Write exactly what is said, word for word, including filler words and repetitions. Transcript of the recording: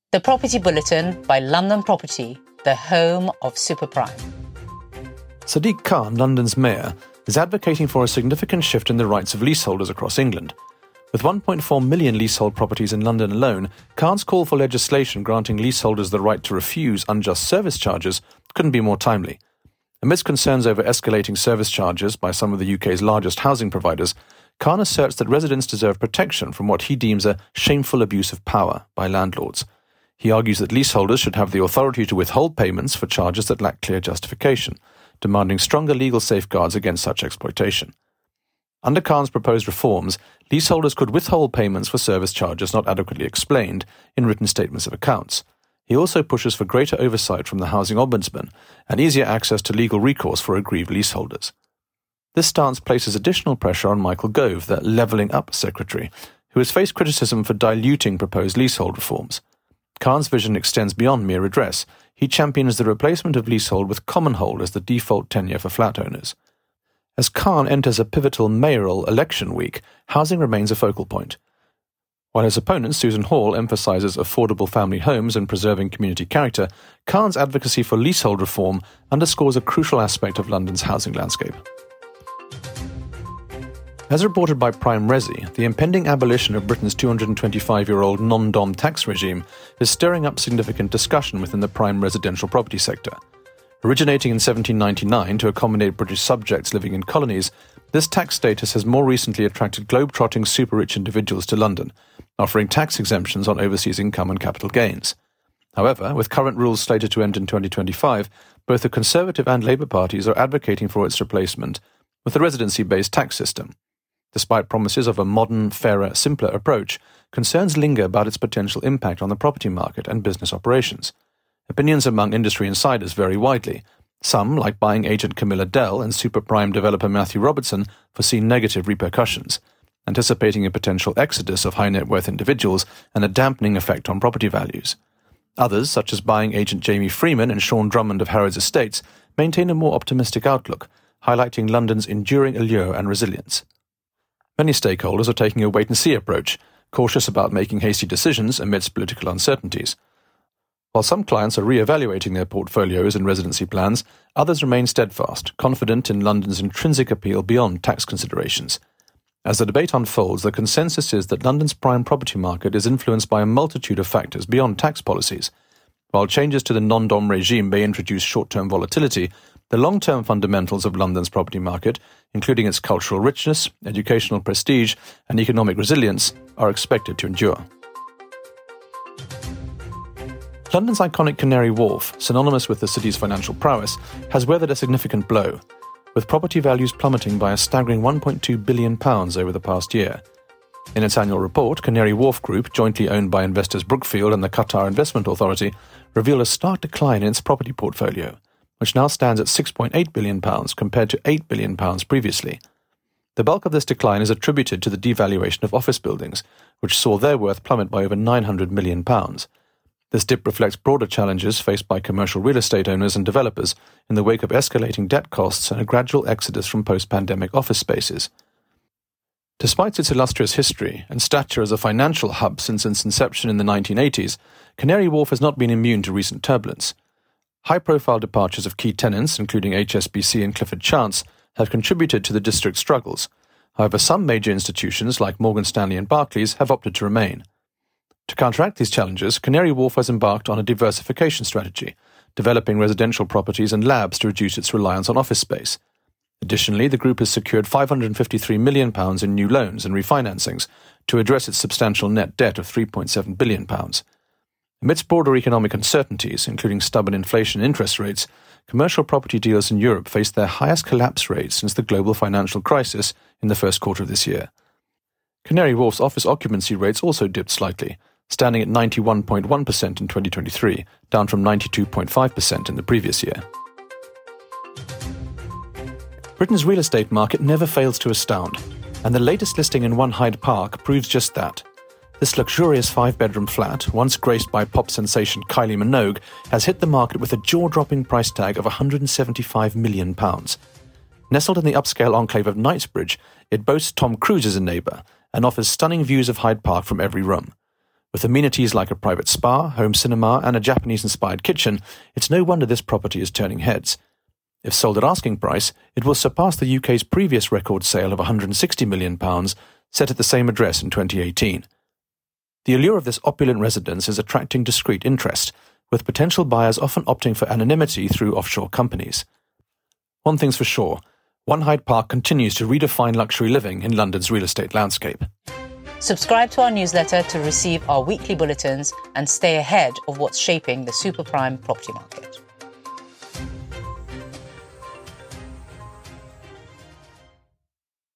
The Property Bulletin by London Property, the home of superprime. Sadiq Khan, London's mayor, is advocating for a significant shift in the rights of leaseholders across England. With one point four million leasehold properties in London alone, Khan's call for legislation granting leaseholders the right to refuse unjust service charges couldn't be more timely. Amidst concerns over escalating service charges by some of the U K's largest housing providers, Khan asserts that residents deserve protection from what he deems a shameful abuse of power by landlords. He argues that leaseholders should have the authority to withhold payments for charges that lack clear justification, demanding stronger legal safeguards against such exploitation. Under Khan's proposed reforms, leaseholders could withhold payments for service charges not adequately explained in written statements of accounts. He also pushes for greater oversight from the Housing Ombudsman and easier access to legal recourse for aggrieved leaseholders. This stance places additional pressure on Michael Gove, the Levelling Up Secretary, who has faced criticism for diluting proposed leasehold reforms. Khan's vision extends beyond mere redress. He champions the replacement of leasehold with common hold as the default tenure for flat owners. As Khan enters a pivotal mayoral election week, housing remains a focal point. While his opponent, Susan Hall, emphasises affordable family homes and preserving community character, Khan's advocacy for leasehold reform underscores a crucial aspect of London's housing landscape. As reported by Prime Resi, the impending abolition of Britain's two hundred twenty-five-year-old non-dom tax regime is stirring up significant discussion within the prime residential property sector. Originating in seventeen ninety-nine to accommodate British subjects living in colonies, this tax status has more recently attracted globe-trotting super-rich individuals to London, offering tax exemptions on overseas income and capital gains. However, with current rules slated to end in twenty twenty-five, both the Conservative and Labour parties are advocating for its replacement with a residency-based tax system. Despite promises of a modern, fairer, simpler approach, concerns linger about its potential impact on the property market and business operations. Opinions among industry insiders vary widely. Some, like buying agent Camilla Dell and super-prime developer Matthew Robertson, foresee negative repercussions, anticipating a potential exodus of high-net-worth individuals and a dampening effect on property values. Others, such as buying agent Jamie Freeman and Sean Drummond of Harrods Estates, maintain a more optimistic outlook, highlighting London's enduring allure and resilience. Many stakeholders are taking a wait-and-see approach, cautious about making hasty decisions amidst political uncertainties. While some clients are re-evaluating their portfolios and residency plans, others remain steadfast, confident in London's intrinsic appeal beyond tax considerations. As the debate unfolds, the consensus is that London's prime property market is influenced by a multitude of factors beyond tax policies. While changes to the non-dom regime may introduce short-term volatility, the long-term fundamentals of London's property market, including its cultural richness, educational prestige, and economic resilience, are expected to endure. London's iconic Canary Wharf, synonymous with the city's financial prowess, has weathered a significant blow, with property values plummeting by a staggering one point two billion pounds over the past year. In its annual report, Canary Wharf Group, jointly owned by investors Brookfield and the Qatar Investment Authority, revealed a stark decline in its property portfolio, which now stands at six point eight billion pounds compared to eight billion pounds previously. The bulk of this decline is attributed to the devaluation of office buildings, which saw their worth plummet by over nine hundred million pounds. This dip reflects broader challenges faced by commercial real estate owners and developers in the wake of escalating debt costs and a gradual exodus from post-pandemic office spaces. Despite its illustrious history and stature as a financial hub since its inception in the nineteen eighties, Canary Wharf has not been immune to recent turbulence. High-profile departures of key tenants, including H S B C and Clifford Chance, have contributed to the district's struggles. However, some major institutions, like Morgan Stanley and Barclays, have opted to remain. To counteract these challenges, Canary Wharf has embarked on a diversification strategy, developing residential properties and labs to reduce its reliance on office space. Additionally, the group has secured five hundred fifty-three million pounds in new loans and refinancings to address its substantial net debt of three point seven billion pounds. Amidst broader economic uncertainties, including stubborn inflation and interest rates, commercial property deals in Europe faced their highest collapse rate since the global financial crisis in the first quarter of this year. Canary Wharf's office occupancy rates also dipped slightly, standing at ninety-one point one percent in twenty twenty-three, down from ninety-two point five percent in the previous year. Britain's real estate market never fails to astound, and the latest listing in One Hyde Park proves just that. This luxurious five-bedroom flat, once graced by pop sensation Kylie Minogue, has hit the market with a jaw-dropping price tag of one hundred seventy-five million pounds. Nestled in the upscale enclave of Knightsbridge, it boasts Tom Cruise as a neighbour and offers stunning views of Hyde Park from every room. With amenities like a private spa, home cinema, and a Japanese-inspired kitchen, it's no wonder this property is turning heads. If sold at asking price, it will surpass the U K's previous record sale of one hundred sixty million pounds, set at the same address in twenty eighteen. The allure of this opulent residence is attracting discreet interest, with potential buyers often opting for anonymity through offshore companies. One thing's for sure, One Hyde Park continues to redefine luxury living in London's real estate landscape. Subscribe to our newsletter to receive our weekly bulletins and stay ahead of what's shaping the super prime property market.